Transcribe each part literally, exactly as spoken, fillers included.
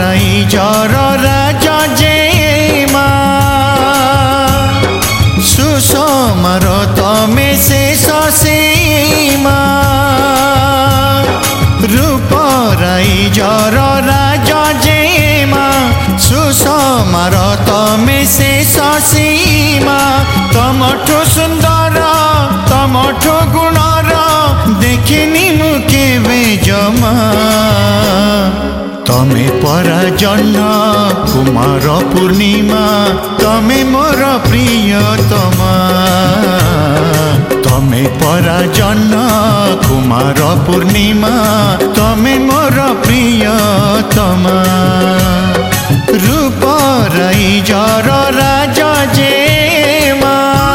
ଜର ରାଜ ଜେମା ସୁଷମାର ତମେ ଶେଷ ସୀମା ରୂପରାଇ ଜର ରାଜ ଜେମା ସୁଷମାର ତମେ ଶେଷ ସୀମା ତମଠୁ ସୁନ୍ଦର ତମଠୁ ଗୁଣର ଦେଖିନି ମୁଁ କେବେ ଜମା तमे परा जन्म कुमार पूर्णिमा तमे मोर प्रियतमा तमे परा जन्म कुमार पूर्णिमा तमे मोर प्रियतमा रूपराई जर राज जेमा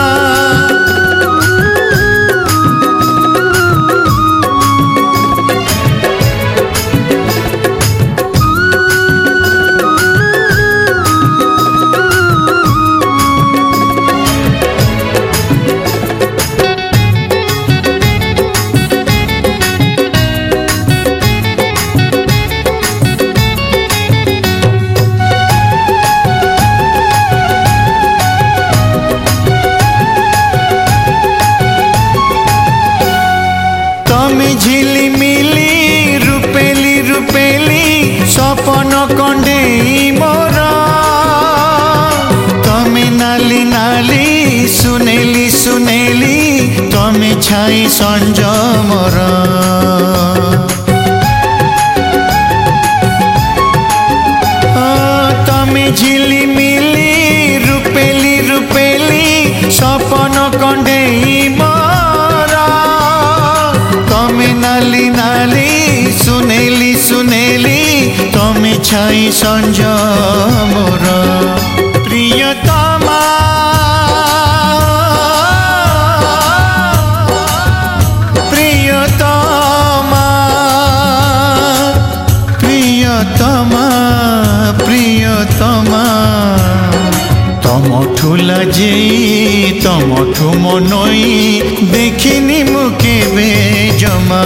झिलिमिली रूपेली रूपेली सपन कंडे मोर तमे नाली नाली सुनेली सुनेली तमे छाई संज मोर तमे झिलिमिली रूपेली रूपेली सपन कंडे नाली नाली सुनेली सुनेली तमे छाई संज मोर प्रियतमा प्रियतमा प्रियतमा प्रियतमा तमठु लाजे तमठु मनई देखिनी मु केबे जमा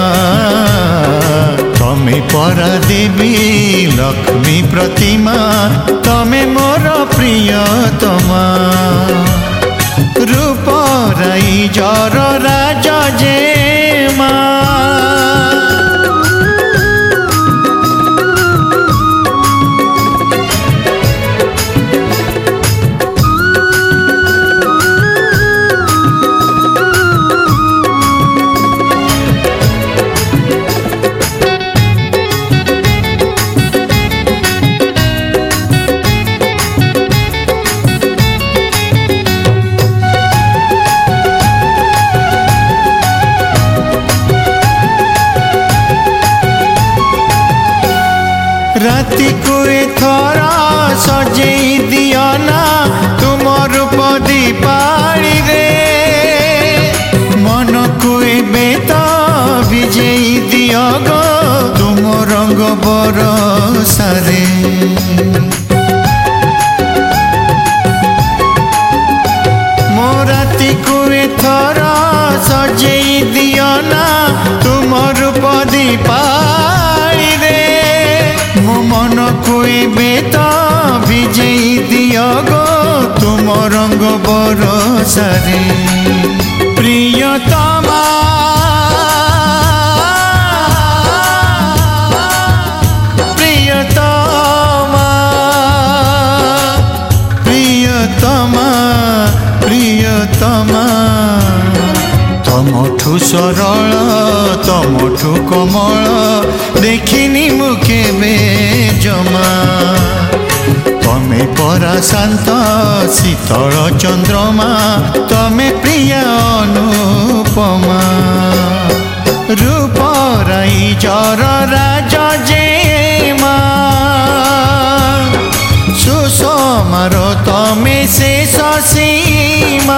तमे परा देवी लक्ष्मी प्रतिमा तमे मोर प्रियतमा रूपराई जर राज जेमा राति को थर सजेई दिया ना तुम रूप दीपाली रे मन को बेत विजयी दिया गो तुम रंग बरसारे मो राति को थर सजेई दिया ना तुम रूप दीपाली रे मो मन कोई बेता विजयी दिया गो तुम रंग बरसारे प्रियतमा प्रियतमा प्रियतमा प्रियतमा तमठु सरल तमठु कमल देखिनी मु केबे जमा तमे परा शांत शीतल चंद्रमा तमे प्रिया अनुपमा रूपराई जर राज जेमा सुषमार तमे शेष सीमा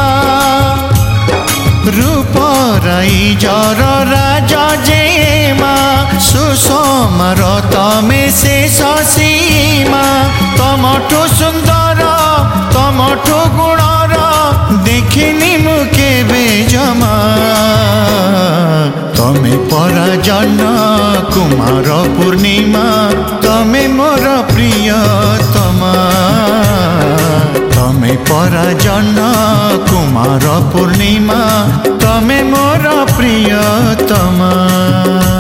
रूपराई जर राज जेमा सुषमार तमे शेष सीमा तमठु सुंदर तमठु गुणर देखिनी मु केबे जमा तमे तमे पराजन कुमार पूर्णिमा तमे मोर प्रियतमा तमे पराजन कुमार पूर्णिमा तमे मोर प्रियतमा।